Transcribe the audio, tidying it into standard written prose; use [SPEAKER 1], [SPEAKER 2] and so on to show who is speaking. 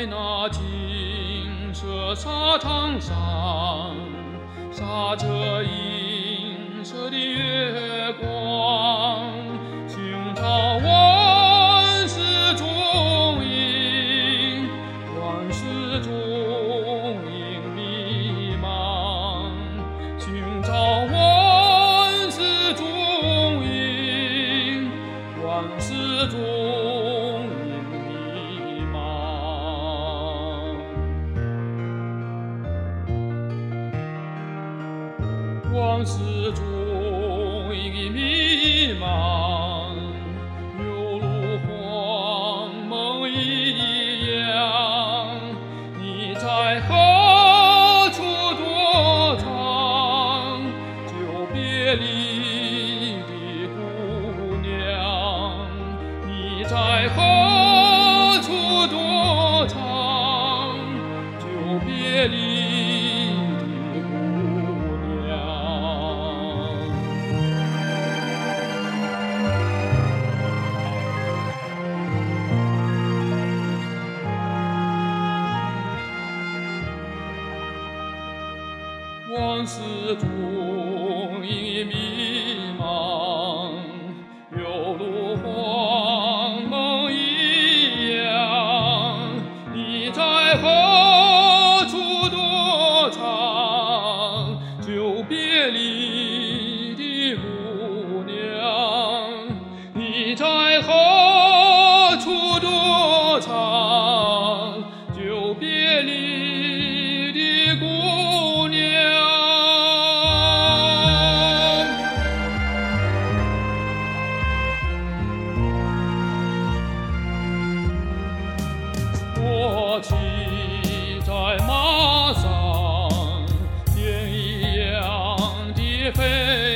[SPEAKER 1] 在那金色沙滩上，洒着银色的月光，寻找万世中影，万世中影迷茫，寻找万世中影，万世中影迷茫。万世中影迷茫，犹如幻梦一样。你在何处躲藏？久别离的姑娘，你在何处躲藏？久别离的姑娘。万世中影迷茫，犹如幻梦一样。你在何处躲藏？久别离的姑娘，你在何处躲藏？久别离的姑娘。我骑在马上，天一样的飞。